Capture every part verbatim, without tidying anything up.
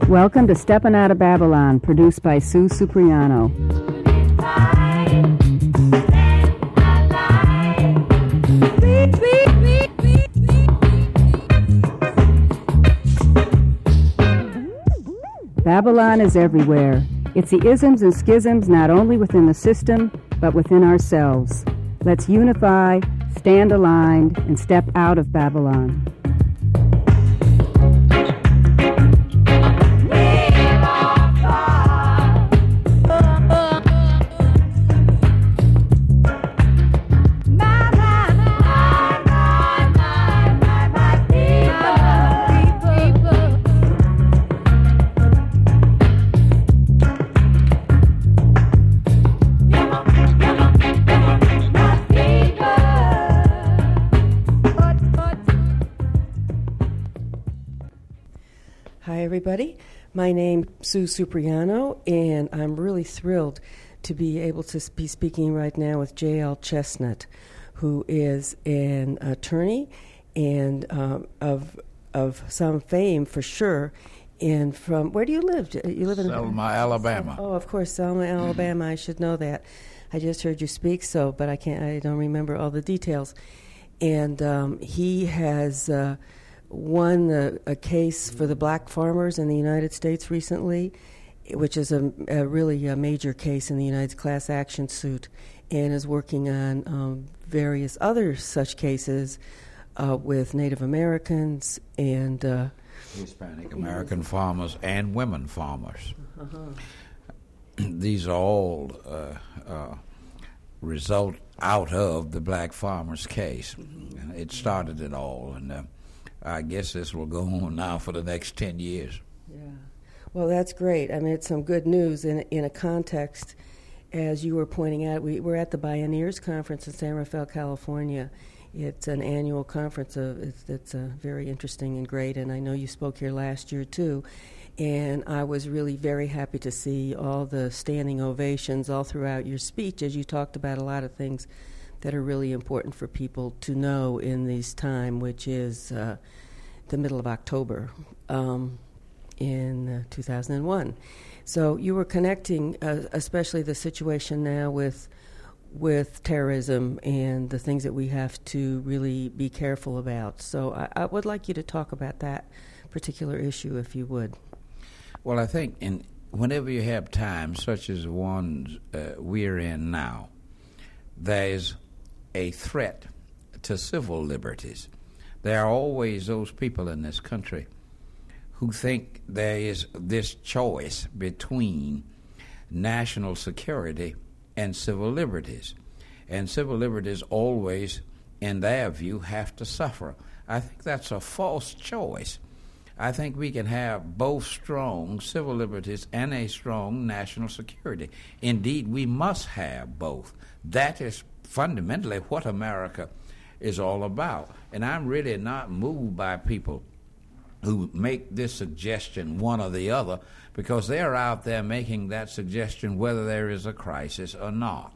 Welcome to Steppin' Out of Babylon, produced by Sue Supriano. Babylon is everywhere. It's the isms and schisms not only within the system, but within ourselves. Let's unify, stand aligned, and step out of Babylon. Everybody, my name is Sue Supriano, and I'm really thrilled to be able to be speaking right now with J L Chestnut, who is an attorney and um, of of some fame for sure. And from where do you live? You live in Selma, Alabama. Oh, of course, Selma, Alabama. I should know that. I just heard you speak, so but I can't. I don't remember all the details. And um, he has. Uh, won a, a case for the black farmers in the United States recently, which is a, a really a major case in the United class action suit, and is working on um, various other such cases uh, with Native Americans and uh, Hispanic American farmers and women farmers. Uh-huh. These are all uh, uh, result out of the black farmers case. Mm-hmm. It started it all, and uh, I guess this will go on now for the next ten years. Yeah. Well, that's great. I mean, it's some good news in in a context, as you were pointing out. We, we're at the Bioneers Conference in San Rafael, California. It's an annual conference. Of, it's it's uh, very interesting and great, and I know you spoke here last year, too. And I was really very happy to see all the standing ovations all throughout your speech as you talked about a lot of things that are really important for people to know in this time, which is uh, the middle of October um, in uh, two thousand one. So you were connecting, uh, especially the situation now with with terrorism and the things that we have to really be careful about. So I, I would like you to talk about that particular issue, if you would. Well, I think in whenever you have times such as the ones uh, we're in now, there's a threat to civil liberties. There are always those people in this country who think there is this choice between national security and civil liberties. And civil liberties always, in their view, have to suffer. I think that's a false choice. I think we can have both strong civil liberties and a strong national security. Indeed, we must have both. That is fundamentally what America is all about. And I'm really not moved by people who make this suggestion one or the other, because they're out there making that suggestion whether there is a crisis or not.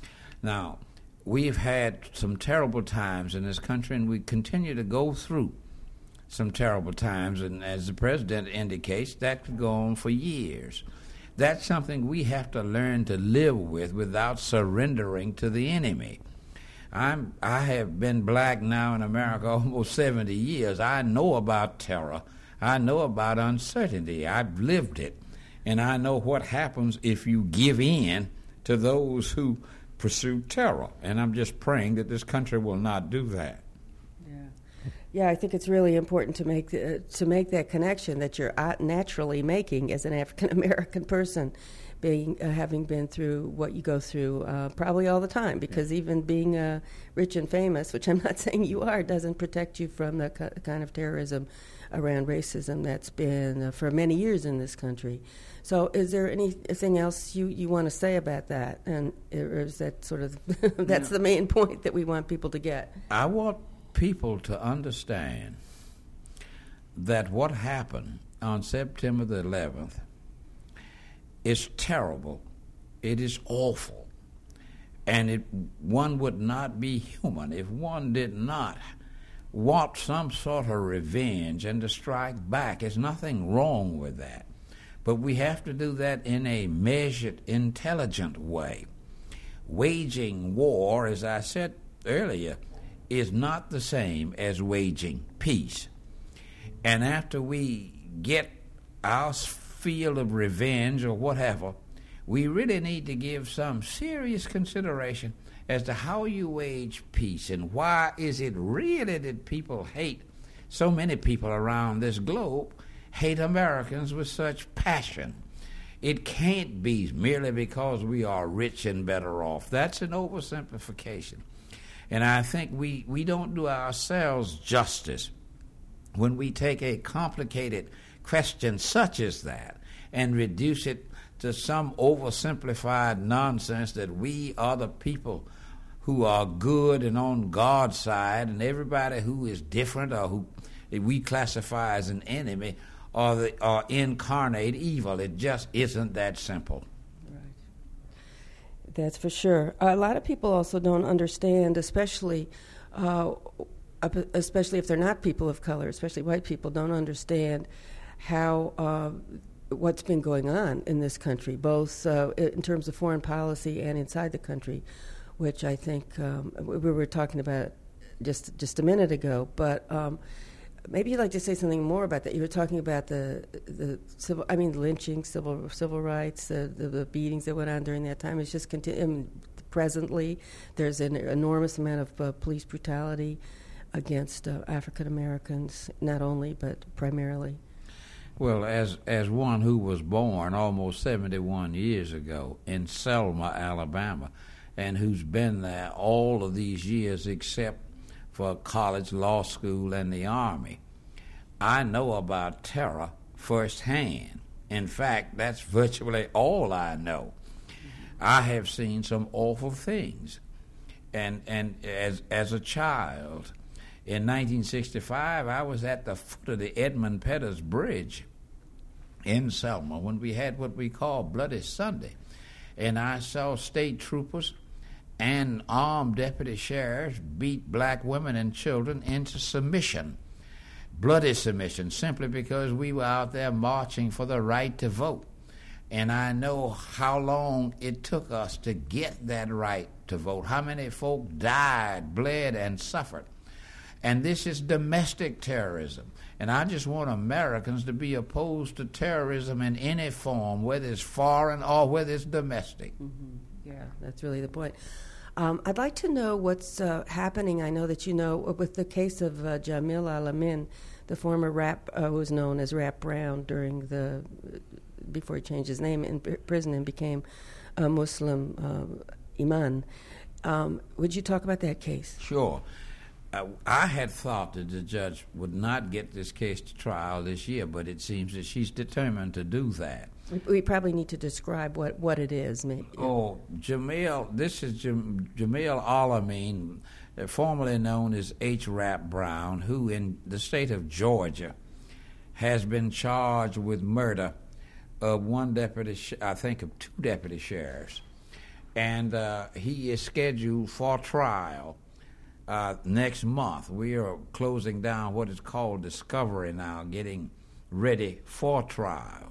Now, we've had some terrible times in this country, and we continue to go through some terrible times, and as the president indicates, that could go on for years. That's something we have to learn to live with without surrendering to the enemy. I'm, I have been black now in America almost seventy years. I know about terror. I know about uncertainty. I've lived it. And I know what happens if you give in to those who pursue terror. And I'm just praying that this country will not do that. Yeah, I think it's really important to make uh, to make that connection that you're uh, naturally making as an African American person, being uh, having been through what you go through uh, probably all the time. Because yeah. even being uh, rich and famous, which I'm not saying you are, doesn't protect you from the co- kind of terrorism around racism that's been uh, for many years in this country. So, is there anything else you, you want to say about that? And or is that sort of that's yeah. the main point that we want people to get? I want people to understand that what happened on September the eleventh is terrible. It is awful. And it, one would not be human if one did not want some sort of revenge and to strike back. There's nothing wrong with that. But we have to do that in a measured, intelligent way. Waging war, as I said earlier, is not the same as waging peace. And after we get our field of revenge or whatever, we really need to give some serious consideration as to how you wage peace and why is it really that people hate, so many people around this globe hate Americans with such passion. It can't be merely because we are rich and better off. That's an oversimplification. And I think we, we don't do ourselves justice when we take a complicated question such as that and reduce it to some oversimplified nonsense that we are the people who are good and on God's side, and everybody who is different or who we classify as an enemy are the are incarnate evil. It just isn't that simple. Right. That's for sure. A lot of people also don't understand, especially uh, especially if they're not people of color, especially white people, don't understand how uh, what's been going on in this country, both uh, in terms of foreign policy and inside the country, which I think um, we were talking about just just a minute ago. But um, maybe you'd like to say something more about that. You were talking about the the civil, I mean, lynching, civil civil rights, the, the, the beatings that went on during that time. It's just continu- I mean, presently there's an enormous amount of uh, police brutality against uh, African Americans, not only but primarily. Well, as as one who was born almost seventy-one years ago in Selma, Alabama, and who's been there all of these years except for college, law school, and the Army, I know about terror firsthand. In fact, that's virtually all I know. I have seen some awful things. And and as as a child, in nineteen sixty-five, I was at the foot of the Edmund Pettus Bridge in Selma when we had what we call Bloody Sunday. And I saw state troopers and armed deputy sheriffs beat black women and children into submission, bloody submission, simply because we were out there marching for the right to vote. And I know how long it took us to get that right to vote, how many folk died, bled, and suffered. And this is domestic terrorism. And I just want Americans to be opposed to terrorism in any form, whether it's foreign or whether it's domestic. Mm-hmm. Yeah, that's really the point. Um, I'd like to know what's uh, happening. I know that you know with the case of uh, Jamil Al-Amin, the former rap, uh, who was known as Rap Brown during the, before he changed his name in prison and became a Muslim uh, imam. Um, would you talk about that case? Sure. Uh, I had thought that the judge would not get this case to trial this year, but it seems that she's determined to do that. We, we probably need to describe what, what it is. Maybe. Oh, Jamil, this is Jam, Jamil Al-Amin, uh, formerly known as H. Rap Brown, who in the state of Georgia has been charged with murder of one deputy, sh- I think of two deputy sheriffs. And uh, he is scheduled for trial Uh, next month. We are closing down what is called discovery now, getting ready for trial.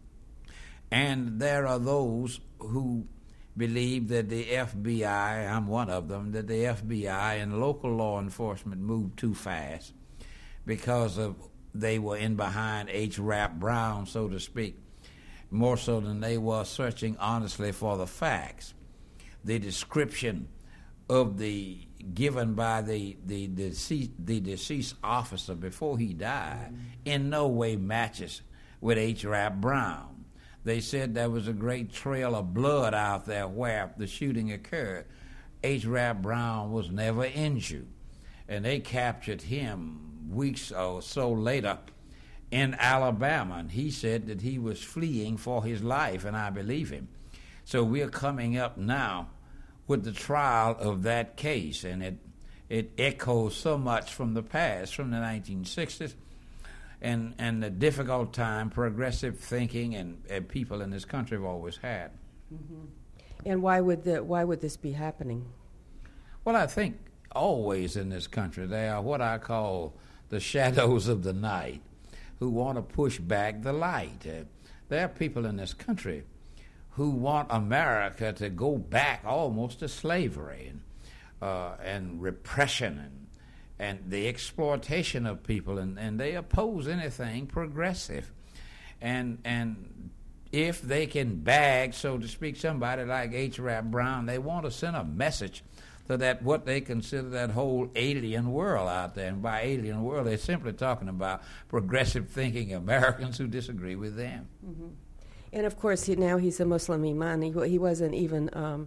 And there are those who believe that the F B I, I'm one of them, that the F B I and local law enforcement moved too fast because of they were in behind H. Rap Brown, so to speak, more so than they were searching honestly for the facts. The description of the given by the the deceased, the deceased officer before he died in no way matches with H. Rap Brown. They said there was a great trail of blood out there where the shooting occurred. H. Rap Brown was never injured, and they captured him weeks or so later in Alabama, and he said that he was fleeing for his life, and I believe him. So we're coming up now with the trial of that case, and it it echoes so much from the past, from the nineteen sixties, and and the difficult time progressive thinking and, and people in this country have always had. Mm-hmm. And why would the why would this be happening? Well, I think always in this country there are what I call the shadows of the night, who want to push back the light. Uh, there are people in this country who want America to go back almost to slavery and, uh, and repression and, and the exploitation of people, and, and they oppose anything progressive. And and if they can bag, so to speak, somebody like H. Rap Brown, they want to send a message to that what they consider that whole alien world out there. And by alien world, they're simply talking about progressive thinking Americans who disagree with them. Mm-hmm. And of course, he, now he's a Muslim imam. He, he wasn't even, um,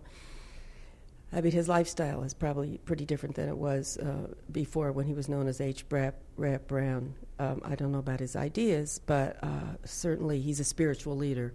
I mean, his lifestyle is probably pretty different than it was uh, before when he was known as H. Rap, Rap Brown. Um, I don't know about his ideas, but uh, certainly he's a spiritual leader.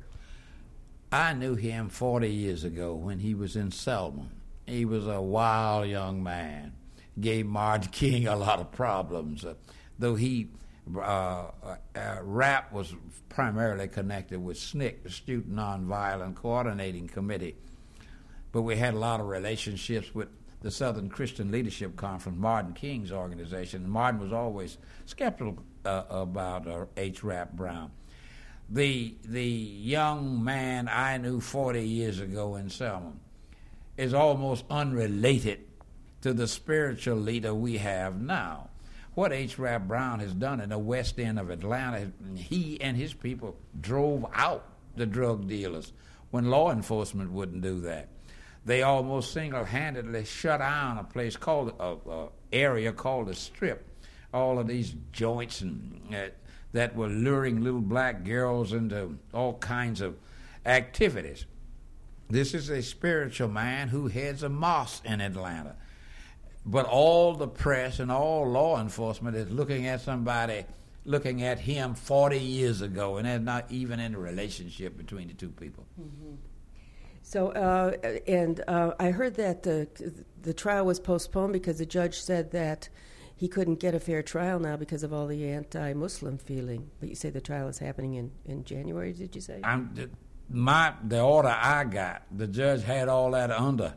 I knew him forty years ago when he was in Selma. He was a wild young man, gave Martin King a lot of problems, uh, though he... Uh, uh, rap was primarily connected with S N C C, the Student Nonviolent Coordinating Committee, but we had a lot of relationships with the Southern Christian Leadership Conference, Martin King's organization. Martin was always skeptical uh, about uh, H. Rap Brown. The the young man I knew forty years ago in Selma is almost unrelated to the spiritual leader we have now. What H. Rap Brown has done in the west end of Atlanta, he and his people drove out the drug dealers when law enforcement wouldn't do that. They almost single-handedly shut down a place called, a, a area called the Strip. All of these joints and uh, that were luring little black girls into all kinds of activities. This is a spiritual man who heads a mosque in Atlanta. But all the press and all law enforcement is looking at somebody, looking at him forty years ago, and there's not even any relationship between the two people. Mm-hmm. So, uh, and uh, I heard that the the trial was postponed because the judge said that he couldn't get a fair trial now because of all the anti-Muslim feeling. But you say the trial is happening in, in January, did you say? I'm, the, my, the order I got, the judge had all that under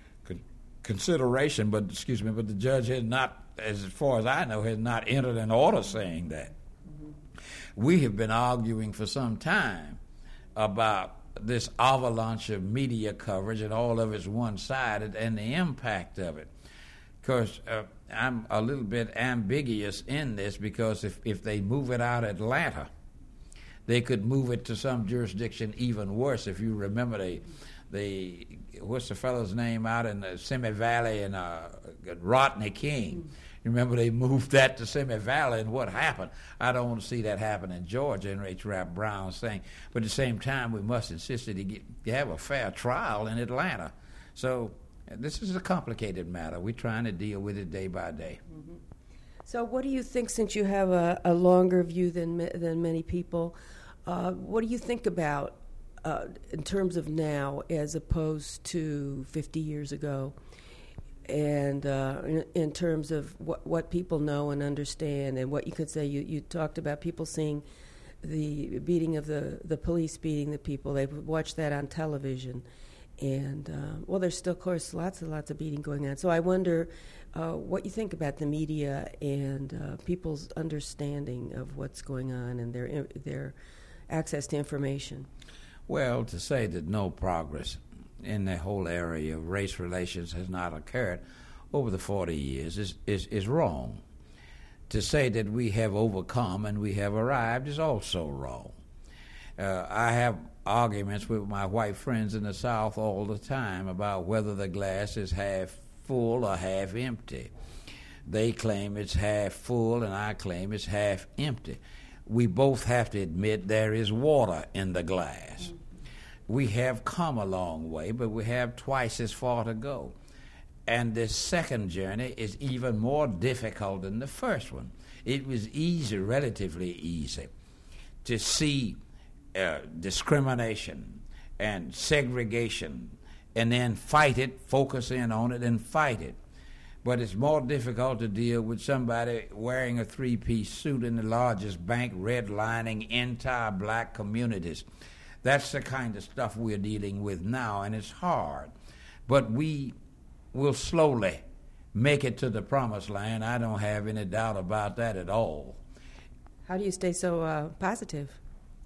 consideration, but excuse me, but the judge had not, as far as I know, has not entered an order saying that. Mm-hmm. We have been arguing for some time about this avalanche of media coverage and all of it's one-sided and the impact of it. Because uh, I'm a little bit ambiguous in this, because if, if they move it out of Atlanta, they could move it to some jurisdiction even worse. If you remember the The what's the fellow's name out in the Simi Valley and uh, Rodney King? You remember they moved that to Simi Valley, and what happened? I don't want to see that happen in Georgia. And H. Rap Brown saying, but at the same time, we must insist that he have a fair trial in Atlanta. So this is a complicated matter. We're trying to deal with it day by day. Mm-hmm. So what do you think, since you have a, a longer view than than many people? Uh, what do you think about? Uh, in terms of now as opposed to fifty years ago, and uh, in, in terms of what, what people know and understand, and what you could say, you, you talked about people seeing the beating of the, the police beating the people. They would watch that on television. And, uh, well, there's still, of course, lots and lots of beating going on. So I wonder uh, what you think about the media and uh, people's understanding of what's going on and their their access to information. Well, to say that no progress in the whole area of race relations has not occurred over the forty years is, is, is wrong. To say that we have overcome and we have arrived is also wrong. Uh, I have arguments with my white friends in the South all the time about whether the glass is half full or half empty. They claim it's half full and I claim it's half empty. We both have to admit there is water in the glass. We have come a long way, but we have twice as far to go. And this second journey is even more difficult than the first one. It was easy, relatively easy, to see uh, discrimination and segregation and then fight it, focus in on it and fight it. But it's more difficult to deal with somebody wearing a three-piece suit in the largest bank, redlining entire black communities. That's the kind of stuff we're dealing with now, and it's hard. But we will slowly make it to the promised land. I don't have any doubt about that at all. How do you stay so uh, positive?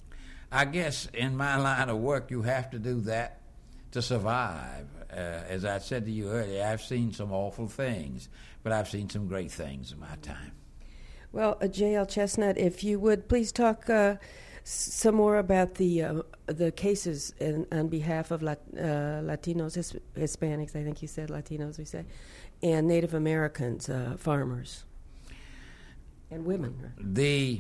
I guess in my line of work, you have to do that to survive. Uh, as I said to you earlier, I've seen some awful things, but I've seen some great things in my time. Well, uh, J L. Chestnut, if you would please talk uh, s- some more about the uh, the cases in, on behalf of Lat- uh, Latinos, His- Hispanics, I think you said Latinos, we say, and Native Americans, uh, farmers, and women. The,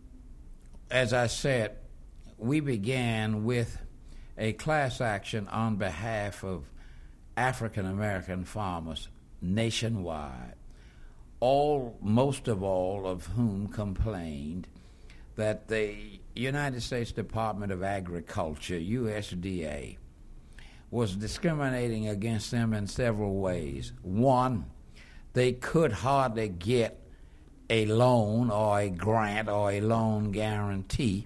as I said, we began with a class action on behalf of African American farmers nationwide, all, most of all of whom complained that the United States Department of Agriculture, U S D A, was discriminating against them in several ways. One, they could hardly get a loan or a grant or a loan guarantee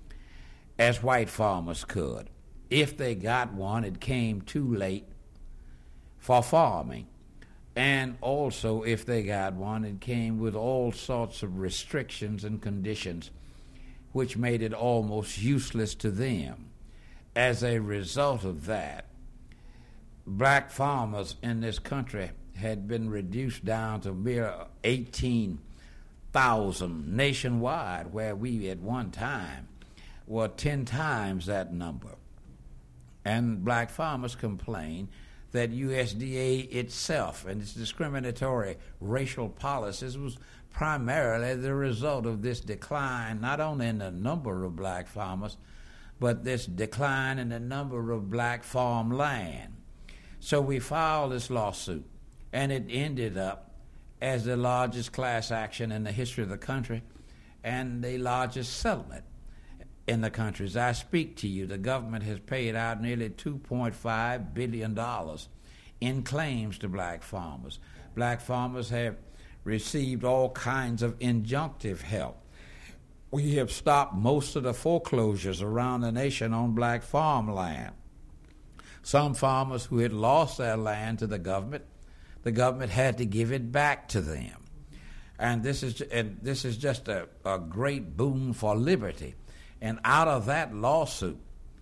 as white farmers could. If they got one, it came too late for farming. And also, if they got one, it came with all sorts of restrictions and conditions which made it almost useless to them. As a result of that, black farmers in this country had been reduced down to mere eighteen thousand nationwide, where we at one time were ten times that number. And black farmers complained that U S D A itself and its discriminatory racial policies was primarily the result of this decline, not only in the number of black farmers, but this decline in the number of black farm land. So we filed this lawsuit, and it ended up as the largest class action in the history of the country and the largest settlement in the country. As I speak to you, the government has paid out nearly two point five billion dollars in claims to black farmers. Black farmers have received all kinds of injunctive help. We have stopped most of the foreclosures around the nation on black farmland. Some farmers who had lost their land to the government, the government had to give it back to them. And this is and this is just a, a great boon for liberty. And out of that lawsuit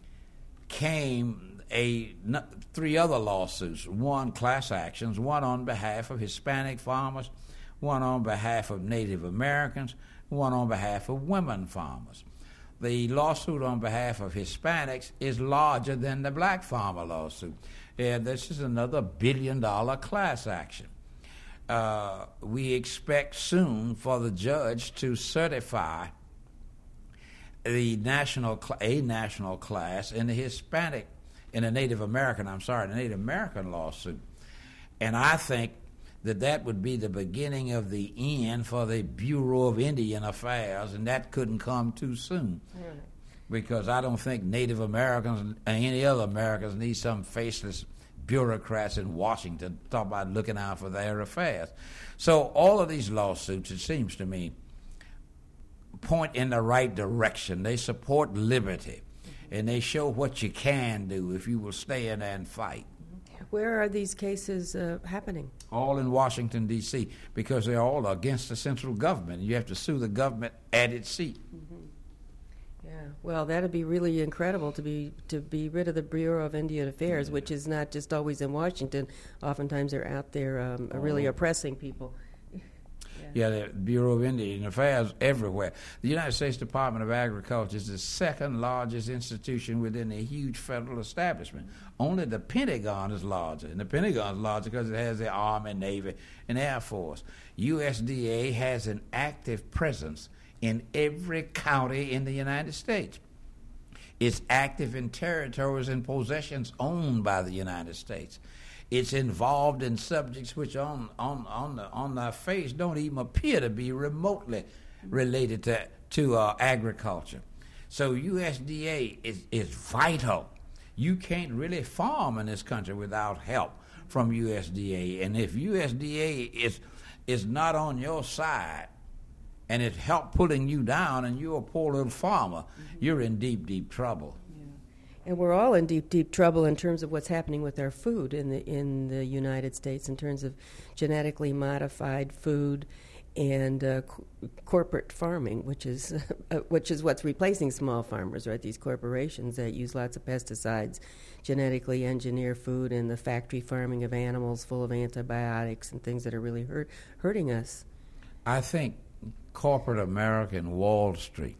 came a three other lawsuits, one class actions, one on behalf of Hispanic farmers, one on behalf of Native Americans, one on behalf of women farmers. The lawsuit on behalf of Hispanics is larger than the black farmer lawsuit. And this is another billion-dollar class action. Uh, we expect soon for the judge to certify the national cl- a national class in the Hispanic, in the Native American, I'm sorry, the Native American lawsuit. And I think that that would be the beginning of the end for the Bureau of Indian Affairs, and that couldn't come too soon. Really? Because I don't think Native Americans and any other Americans need some faceless bureaucrats in Washington talk about looking out for their affairs. So all of these lawsuits, it seems to me, point in the right direction. They support liberty, and they show what you can do if you will stay in there and fight. Where are these cases uh, happening? All in Washington, D C, because they're all against the central government. You have to sue the government at its seat. Mm-hmm. Yeah, well, that'd be really incredible to be to be rid of the Bureau of Indian Affairs, mm-hmm. which is not just always in Washington. Oftentimes they're out there um, oh. really oppressing people. Yeah, the Bureau of Indian Affairs everywhere. The United States Department of Agriculture is the second largest institution within a huge federal establishment. Only the Pentagon is larger, and the Pentagon is larger because it has the Army, Navy, and Air Force. U S D A has an active presence in every county in the United States. It's active in territories and possessions owned by the United States. It's involved in subjects which on on on the, on their face don't even appear to be remotely related to to uh, agriculture. So U S D A is is vital. You can't really farm in this country without help from U S D A. And if U S D A is is not on your side, and it help pulling you down, and you're a poor little farmer, mm-hmm. you're in deep, deep trouble. And we're all in deep, deep trouble in terms of what's happening with our food in the in the United States, in terms of genetically modified food and uh, co- corporate farming, which is uh, which is what's replacing small farmers, right? These corporations that use lots of pesticides, genetically engineer food, and the factory farming of animals full of antibiotics and things that are really hurt, hurting us. I think corporate America and Wall Street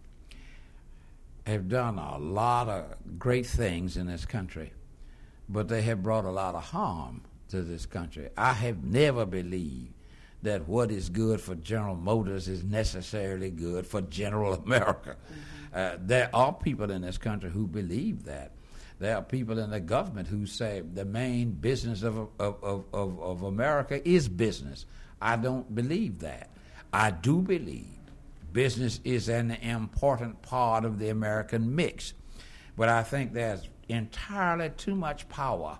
have done a lot of great things in this country, but they have brought a lot of harm to this country. I have never believed that what is good for General Motors is necessarily good for general America. Mm-hmm. Uh, there are people in this country who believe that. There are people in the government who say the main business of, of, of, of, of America is business. I don't believe that. I do believe business is an important part of the American mix. But I think there's entirely too much power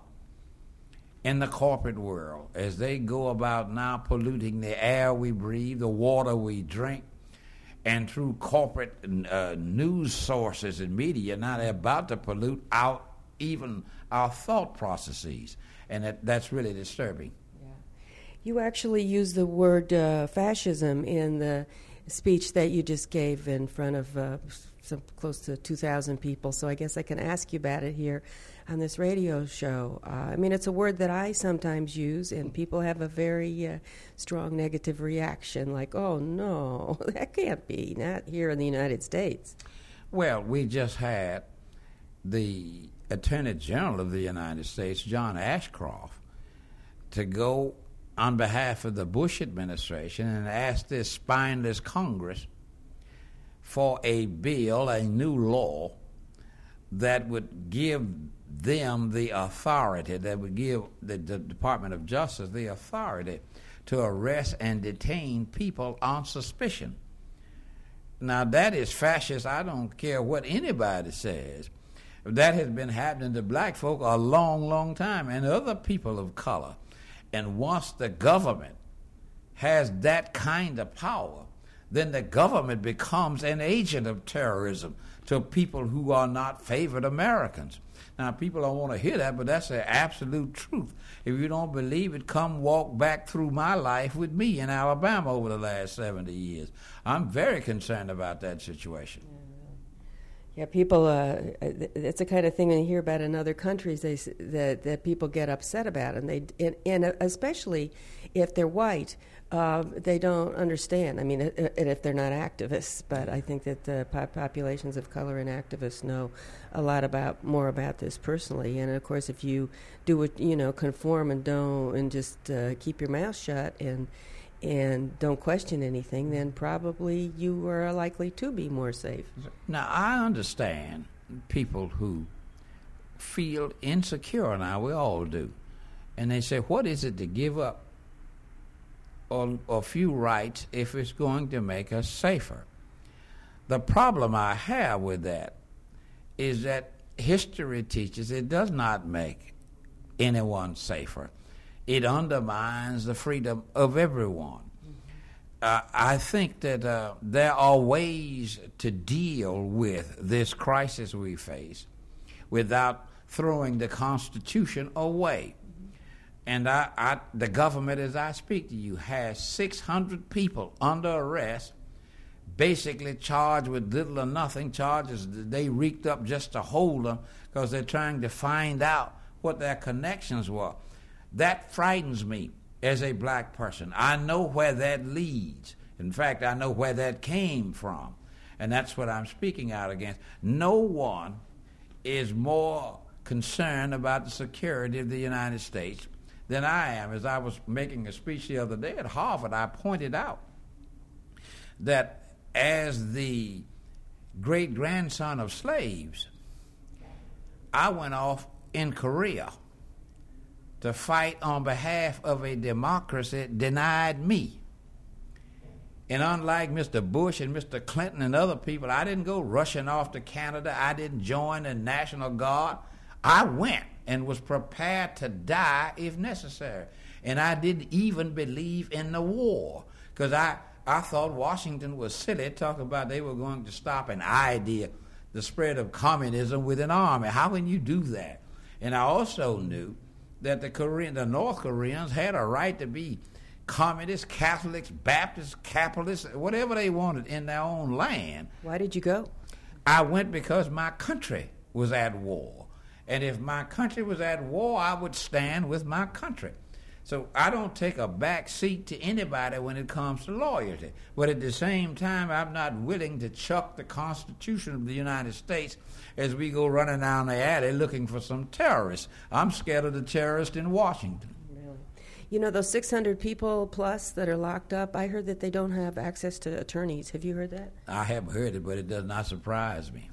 in the corporate world as they go about now polluting the air we breathe, the water we drink, and through corporate uh, news sources and media, now they're about to pollute out even our thought processes, and that, that's really disturbing. Yeah. You actually used the word uh, fascism in the speech that you just gave in front of uh, some close to two thousand people, so I guess I can ask you about it here on this radio show. Uh, I mean, it's a word that I sometimes use, and people have a very uh, strong negative reaction, like, oh, no, that can't be, not here in the United States. Well, we just had the Attorney General of the United States, John Ashcroft, to go on behalf of the Bush administration and ask this spineless Congress for a bill, a new law, that would give them the authority, that would give the, the Department of Justice the authority to arrest and detain people on suspicion. Now, that is fascist. I don't care what anybody says. That has been happening to black folk a long, long time, and other people of color. And once the government has that kind of power, then the government becomes an agent of terrorism to people who are not favored Americans. Now, people don't want to hear that, but that's the absolute truth. If you don't believe it, come walk back through my life with me in Alabama over the last seventy years. I'm very concerned about that situation. Yeah, people, uh, it's the kind of thing they hear about in other countries they, that, that people get upset about, and they and, and especially if they're white, uh, they don't understand. I mean, and if they're not activists, but I think that the populations of color and activists know a lot about more about this personally. And of course, if you do it, you know, conform and don't, and just uh, keep your mouth shut and and don't question anything, then probably you are likely to be more safe. Now, I understand people who feel insecure now, we all do, and they say, what is it to give up a, a few rights if it's going to make us safer? The problem I have with that is that history teaches it does not make anyone safer. It undermines the freedom of everyone. Uh, I think that uh, there are ways to deal with this crisis we face without throwing the Constitution away. And I, I, the government, as I speak to you, has six hundred people under arrest, basically charged with little or nothing, charges that they reeked up just to hold them because they're trying to find out what their connections were. That frightens me as a black person. I know where that leads. In fact, I know where that came from. And that's what I'm speaking out against. No one is more concerned about the security of the United States than I am. As I was making a speech the other day at Harvard, I pointed out that as the great-grandson of slaves, I went off in Korea to fight on behalf of a democracy denied me. And unlike Mister Bush and Mister Clinton and other people, I didn't go rushing off to Canada. I didn't join the National Guard. I went and was prepared to die if necessary. And I didn't even believe in the war because I, I thought Washington was silly talking about they were going to stop an idea, the spread of communism with an army. How can you do that? And I also knew that the Korean, the North Koreans had a right to be communists, Catholics, Baptists, capitalists, whatever they wanted in their own land. Why did you go? I went because my country was at war. And if my country was at war, I would stand with my country. So I don't take a back seat to anybody when it comes to loyalty. But at the same time, I'm not willing to chuck the Constitution of the United States as we go running down the alley looking for some terrorists. I'm scared of the terrorists in Washington. Really? You know, those six hundred people plus that are locked up, I heard that they don't have access to attorneys. Have you heard that? I haven't heard it, but it does not surprise me.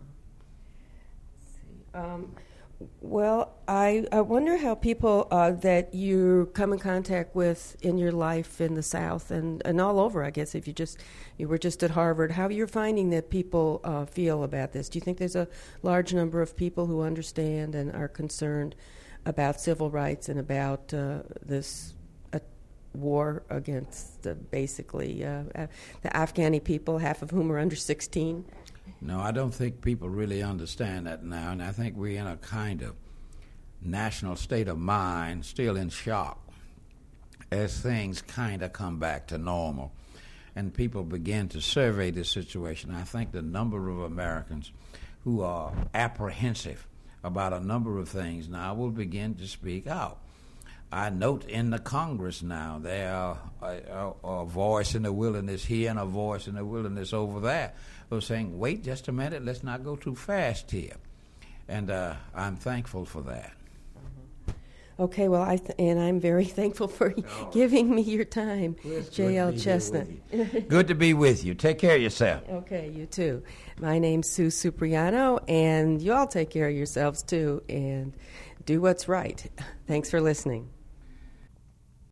Uh-huh. Um, Well, I, I wonder how people uh, that you come in contact with in your life in the South and, and all over, I guess, if you just you were just at Harvard, how you're finding that people uh, feel about this. Do you think there's a large number of people who understand and are concerned about civil rights and about uh, this uh, war against the, basically uh, uh, the Afghani people, half of whom are under sixteen? No, I don't think people really understand that now, and I think we're in a kind of national state of mind, still in shock, as things kind of come back to normal, and people begin to survey the situation. I think the number of Americans who are apprehensive about a number of things now will begin to speak out. I note in the Congress now there are a, a, a voice in the wilderness here and a voice in the wilderness over there who are saying, wait just a minute, let's not go too fast here. And uh, I'm thankful for that. Okay, well, I th- and I'm very thankful for oh. giving me your time, J L Chestnut. Good to be with you. Take care of yourself. Okay, you too. My name's Sue Cipriano, and you all take care of yourselves too, and do what's right. Thanks for listening.